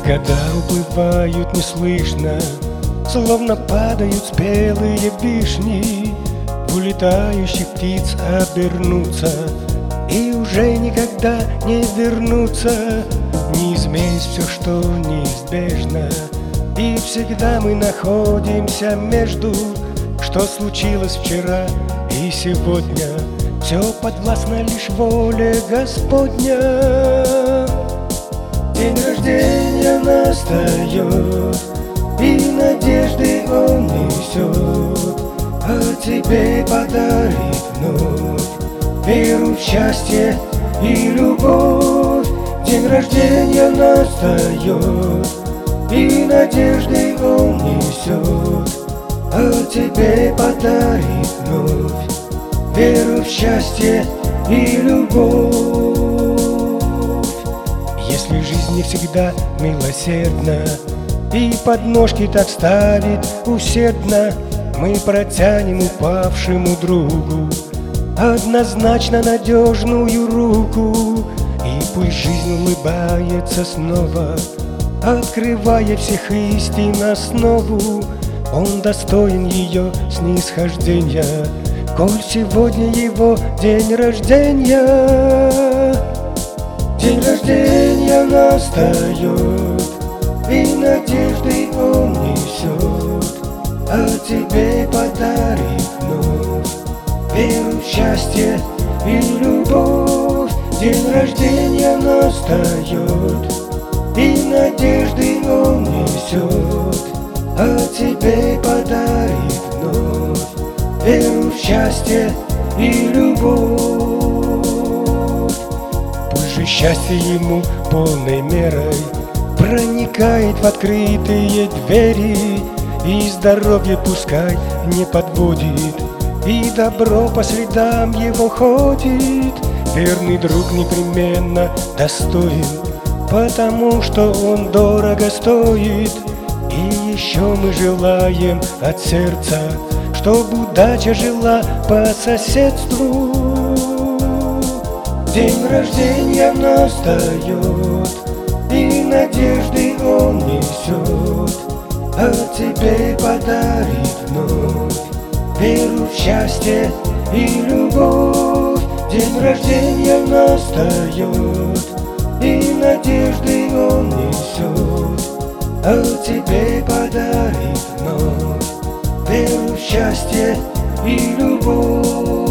Года уплывают неслышно, словно падают спелые вишни. В улетающих птиц обернуться и уже никогда не вернуться. Неизменно все, что неизбежно, и всегда мы находимся между. Что случилось вчера и сегодня, все подвластно лишь воле Господня. День рождения настает, и надежды он несет, а тебе подарит вновь веру в счастье и любовь. День рождения настает, и надежды он несет, а тебе подарит вновь веру в счастье и любовь. Если жизнь не всегда милосердна и подножки так ставит усердно, мы протянем упавшему другу однозначно надежную руку. И пусть жизнь улыбается снова, открывая всех истин основу. Он достоин ее снисхождения, коль сегодня его день рождения. День рождения настает, и надежды он несет, а тебе подарит вновь веру в счастье и любовь. День рождения настает, и надежды он несет, а тебе подарит вновь веру в счастье и любовь. Пусть же счастье ему полной мерой проникает в открытые двери, и здоровье пускай не подводит, и добро по следам его ходит. Верный друг непременно достоин, потому что он дорого стоит. И еще мы желаем от сердца, чтоб удача жила по соседству. День рождения настает, и надежды он несет, а тебе подарит вновь веру в счастье и любовь. День рождения настает, и надежды он несет, а тебе подарит вновь веру в счастье и любовь.